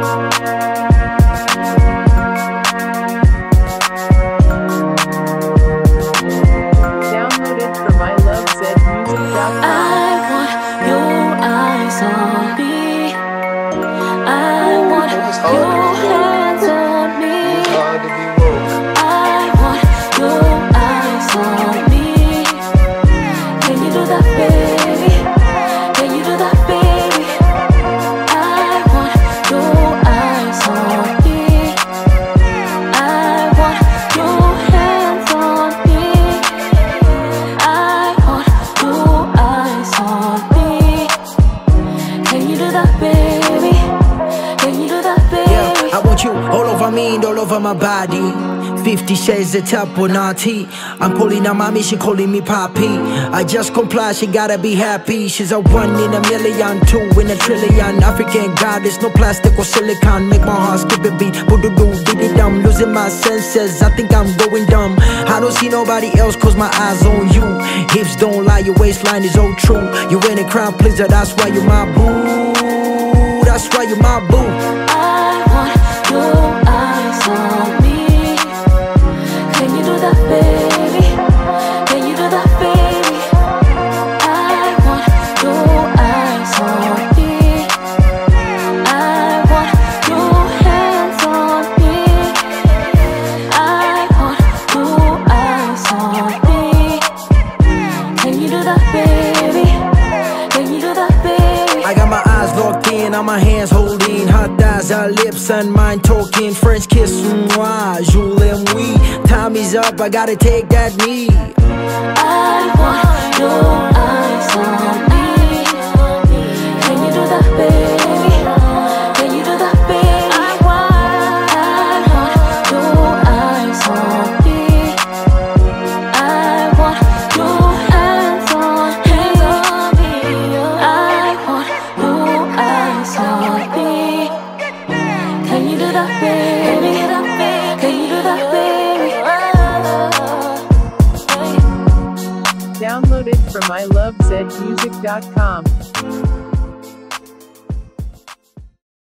Downloaded from ilovezmusic.com. I want your eyes on me. I want your hands on me. I want your eyes on me. Can you do that, baby? Can you do that, baby? I want your eyes on me. I want your hands on me. I want your eyes on me. Can you do that, baby? Can you do that, baby? Yeah, I want you all over me and all over my body. 50 shades of top or naughty. I'm pulling out mommy, she calling me papi. I just comply, she gotta be happy. She's a 1 in a million, 2 in a trillion. African goddess, no plastic or silicone. Make my heart skip a beat, boo-doo-doo, diddy-dum. Losing my senses, I think I'm going dumb. I don't see nobody else cause my eyes on you. Hips don't lie, your waistline is all true. You ain't a crowd pleaser, that's why you my boo. That's why you my boo. I want your eyes on me. Can you do that, baby? Can you do that, baby? I want your eyes on me. I want your hands on me. I want your eyes on me. Can you do that, baby? Can you do that, baby? I got my eyes locked in, on my hands holding hot thighs, our lips and mine talking. French kiss, moi, je l'aime, oui. Time is up, I gotta take that knee. I want your eyes on me. Can you do that, baby? Can you do that, baby? I want your eyes on me. I want your hands on me. I want your eyes on me. Can you do that, baby? Can you do that, baby? Downloaded from ilovezmusic.com.